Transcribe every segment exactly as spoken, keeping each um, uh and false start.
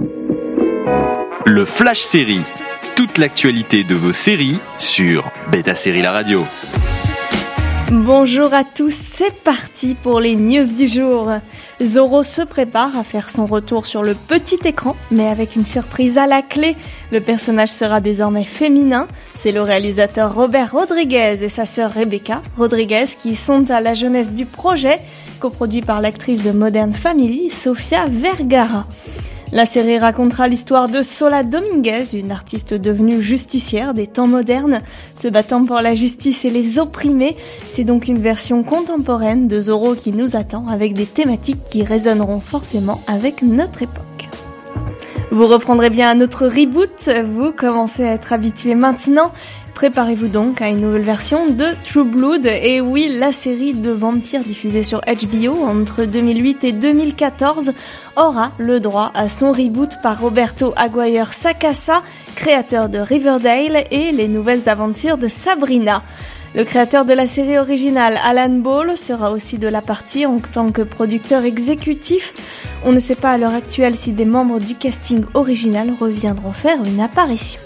Le Flash Série. Toute l'actualité de vos séries sur Beta Série La Radio. Bonjour à tous, c'est parti pour les news du jour. Zorro se prépare à faire son retour sur le petit écran, mais avec une surprise à la clé. Le personnage sera désormais féminin. C'est le réalisateur Robert Rodriguez et sa sœur Rebecca Rodriguez qui sont à la jeunesse du projet, coproduit par l'actrice de Modern Family, Sofia Vergara. La série racontera l'histoire de Sola Dominguez, une artiste devenue justicière des temps modernes, se battant pour la justice et les opprimés. C'est donc une version contemporaine de Zorro qui nous attend, avec des thématiques qui résonneront forcément avec notre époque. Vous reprendrez bien un autre reboot, vous commencez à être habitués maintenant. Préparez-vous donc à une nouvelle version de True Blood. Et oui, la série de vampires diffusée sur H B O entre deux mille huit et deux mille quatorze aura le droit à son reboot par Roberto Aguirre Sacasa, créateur de Riverdale et les nouvelles aventures de Sabrina. Le créateur de la série originale, Alan Ball, sera aussi de la partie en tant que producteur exécutif. On ne sait pas à l'heure actuelle si des membres du casting original reviendront faire une apparition.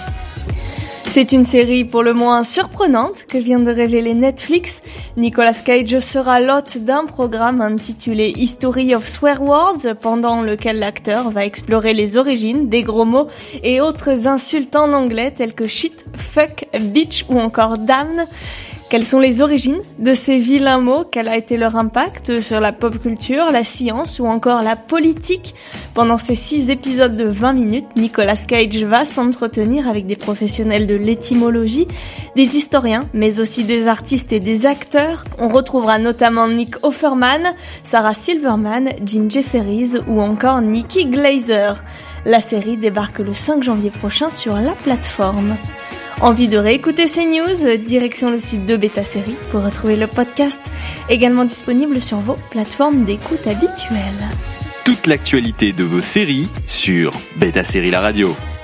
C'est une série pour le moins surprenante que vient de révéler Netflix. Nicolas Cage sera l'hôte d'un programme intitulé History of Swear Words, pendant lequel l'acteur va explorer les origines des gros mots et autres insultes en anglais tels que shit, fuck, bitch ou encore damn. Quelles sont les origines de ces vilains mots? Quel a été leur impact sur la pop culture, la science ou encore la politique? Pendant ces six épisodes de vingt minutes, Nicolas Cage va s'entretenir avec des professionnels de l'étymologie, des historiens, mais aussi des artistes et des acteurs. On retrouvera notamment Nick Offerman, Sarah Silverman, Jim Jefferies ou encore Nikki Glaser. La série débarque le cinq janvier prochain sur la plateforme. Envie de réécouter ces news? Direction le site de Beta Série pour retrouver le podcast, également disponible sur vos plateformes d'écoute habituelles. Toute l'actualité de vos séries sur Beta Série La Radio.